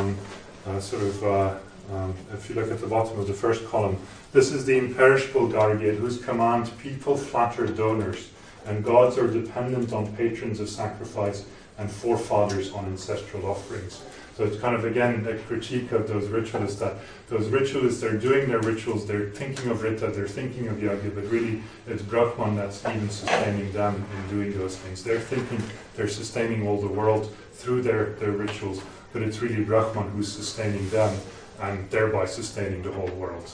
Speaker 1: if you look at the bottom of the first column, this is the imperishable Gargi, at whose command people flatter donors, and gods are dependent on patrons of sacrifice and forefathers on ancestral offerings. So it's kind of, again, a critique of those ritualists, that those ritualists, they're doing their rituals, they're thinking of Rita, they're thinking of Yajna, but really it's Brahman that's even sustaining them in doing those things. They're thinking they're sustaining all the world through their rituals, but it's really Brahman who's sustaining them and thereby sustaining the whole world.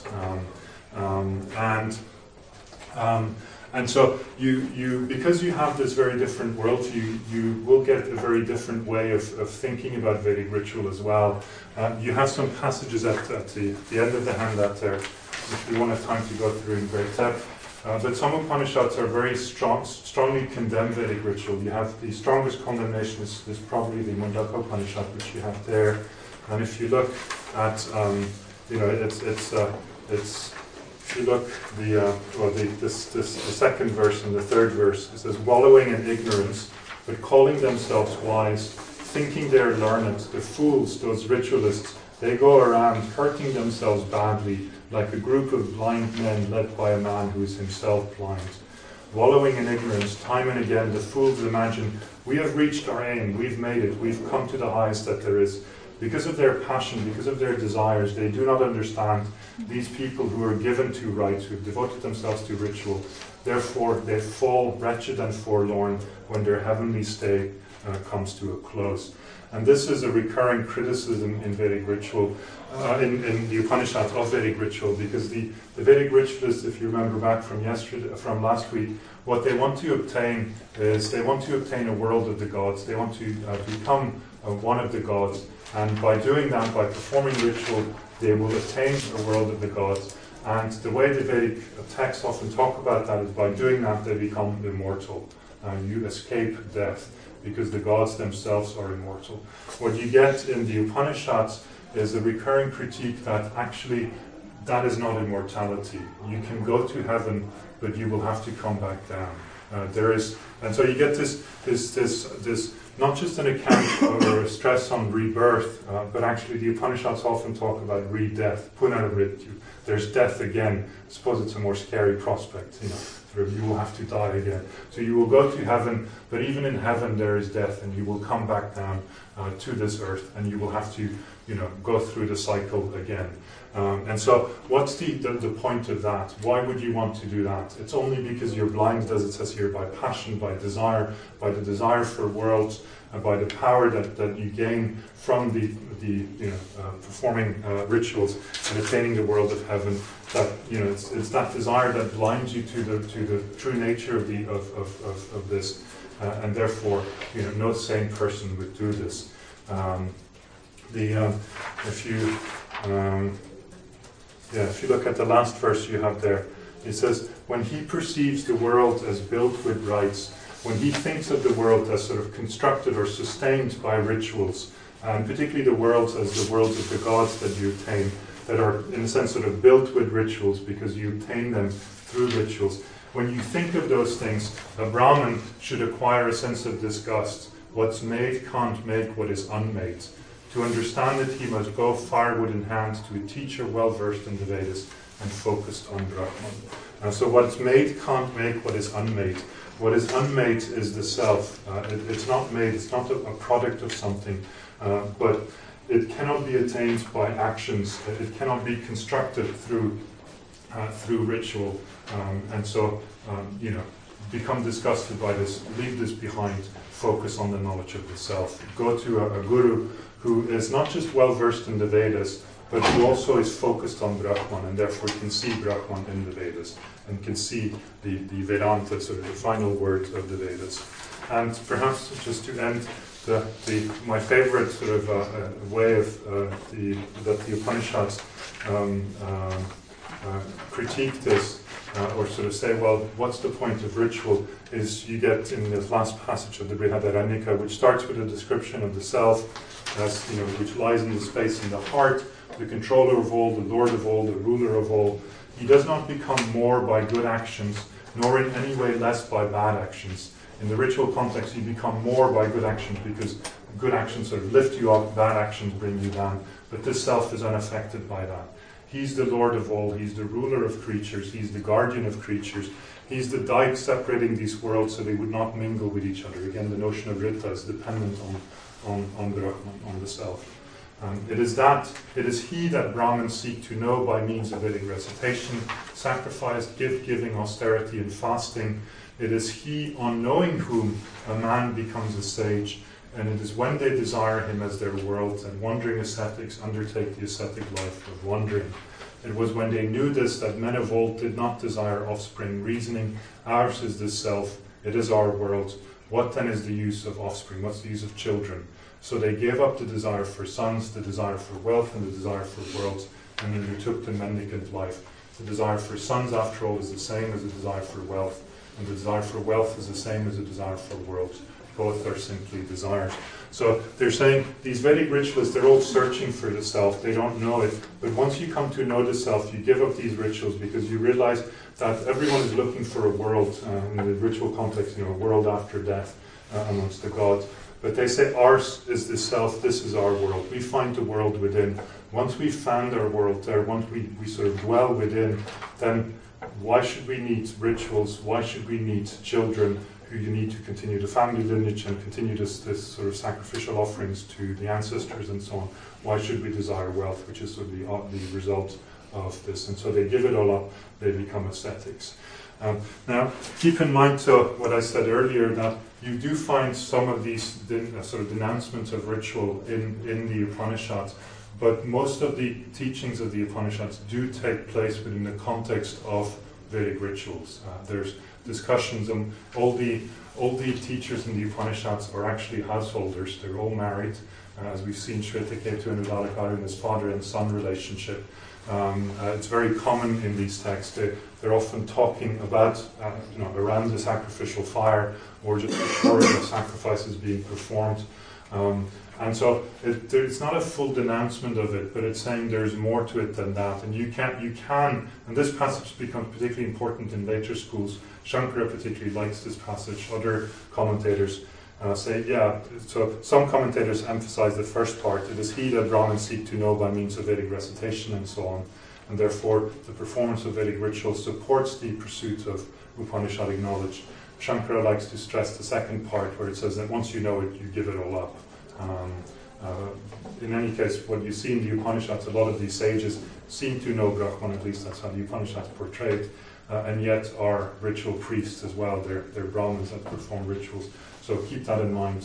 Speaker 1: And so you because you have this very different world, you will get a very different way of thinking about Vedic ritual as well. You have some passages at the end of the handout there, which we won't have time to go through in great depth. But some Upanishads are very strongly condemn Vedic ritual. You have the strongest condemnation is probably the Mundaka Upanishad, which you have there. And if you look at, if you look the second verse and the third verse, it says, wallowing in ignorance, but calling themselves wise, thinking they're learned, the fools, those ritualists, they go around hurting themselves badly, like a group of blind men led by a man who is himself blind. Wallowing in ignorance, time and again, the fools imagine, we have reached our aim, we've made it, we've come to the highest that there is. Because of their passion, because of their desires, they do not understand these people who are given to rites, who have devoted themselves to ritual. Therefore, they fall wretched and forlorn when their heavenly stay comes to a close. And this is a recurring criticism in Vedic ritual, in the Upanishads of Vedic ritual, because the Vedic ritualists, if you remember back from last week, what they want to obtain is they want to obtain a world of the gods. They want to become one of the gods. And by doing that, by performing ritual, they will attain a world of the gods. And the way the Vedic texts often talk about that is by doing that, they become immortal. You escape death, because the gods themselves are immortal. What you get in the Upanishads is a recurring critique that actually that is not immortality. You can go to heaven, but you will have to come back down. And so you get this not just an account or a stress on rebirth, but actually the Upanishads often talk about re-death, punarmrityu. There's death again. I suppose it's a more scary prospect, you will have to die again. So you will go to heaven, but even in heaven there is death, and you will come back down to this earth, and you will have to, go through the cycle again. And so what's the point of that? Why would you want to do that? It's only because you're blind, as it says here, by passion, by desire, by the desire for worlds, by the power that you gain from the performing rituals and attaining the world of heaven. That it's that desire that blinds you to the true nature of this, and therefore no sane person would do this. If you look at the last verse you have there, it says, when he perceives the world as built with rites, when he thinks of the world as sort of constructed or sustained by rituals, and particularly the worlds as the worlds of the gods that you obtain, that are in a sense sort of built with rituals because you obtain them through rituals. When you think of those things, a Brahmin should acquire a sense of disgust. What's made can't make what is unmade. To understand it, he must go firewood in hand to a teacher well versed in the Vedas and focused on Brahman. And so what's made can't make what is unmade. What is unmade is the self. It's not made, it's not a product of something, but it cannot be attained by actions. It cannot be constructed through ritual. And so, become disgusted by this, leave this behind, focus on the knowledge of the self. Go to a guru who is not just well versed in the Vedas, but who also is focused on Brahman and therefore can see Brahman in the Vedas and can see the Vedanta, sort of the final word of the Vedas. And perhaps just to end, my favorite sort of way of that the Upanishads critique this, or sort of say, well, what's the point of ritual, is you get in this last passage of the Brihadaranyaka, which starts with a description of the self, as which lies in the space in the heart, the controller of all, the lord of all, the ruler of all. He does not become more by good actions, nor in any way less by bad actions. In the ritual context, you become more by good actions because good actions sort of lift you up, bad actions bring you down. But this self is unaffected by that. He's the Lord of all, he's the ruler of creatures, he's the guardian of creatures, he's the dike separating these worlds so they would not mingle with each other. Again, the notion of Rita is dependent on Brahman, on the self. It is he that Brahmins seek to know by means of Vedic recitation, sacrifice, gift-giving, austerity, and fasting. It is he on knowing whom a man becomes a sage, and it is when they desire him as their world, and wandering ascetics undertake the ascetic life of wandering. It was when they knew this that men of old did not desire offspring, reasoning, ours is this self, it is our world. What then is the use of offspring? What's the use of children? So they gave up the desire for sons, the desire for wealth, and the desire for worlds, and undertook the mendicant life. The desire for sons, after all, is the same as the desire for wealth, and the desire for wealth is the same as the desire for worlds. Both are simply desires. So they're saying these Vedic ritualists, they're all searching for the self. They don't know it. But once you come to know the self, you give up these rituals because you realize that everyone is looking for a world, in the ritual context, a world after death amongst the gods. But they say ours is the self, this is our world. We find the world within. Once we've found our world there, once we sort of dwell within, then why should we need rituals? Why should we need children who you need to continue the family lineage and continue this sort of sacrificial offerings to the ancestors and so on? Why should we desire wealth, which is sort of the result of this? And so they give it all up, they become ascetics. Now, keep in mind, so what I said earlier, that you do find some of these sort of denouncements of ritual in the Upanishads, but most of the teachings of the Upanishads do take place within the context of Vedic rituals. There's discussions, and all the teachers in the Upanishads are actually householders. They're all married, as we've seen Shvetaketu and Udalakaru and his father and son relationship. It's very common in these texts. They're often talking about, around the sacrificial fire or just before the sacrifice is being performed. And so it's not a full denouncement of it, but it's saying there's more to it than that. And you can, and this passage becomes particularly important in later schools. Shankara particularly likes this passage. Other commentators say, so some commentators emphasize the first part. It is he that Brahmins seek to know by means of Vedic recitation and so on. And therefore, the performance of Vedic rituals supports the pursuit of Upanishadic knowledge. Shankara likes to stress the second part, where it says that once you know it, you give it all up. In any case, what you see in the Upanishads, a lot of these sages seem to know Brahman, at least that's how the Upanishads portray it, and yet are ritual priests as well. They're Brahmins that perform rituals. So keep that in mind.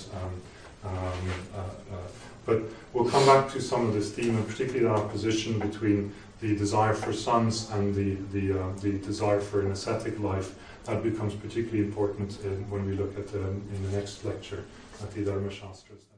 Speaker 1: But we'll come back to some of this theme, and particularly the opposition between the desire for sons and the desire for an ascetic life. That becomes particularly important when we look at in the next lecture at the Dharma Shastras.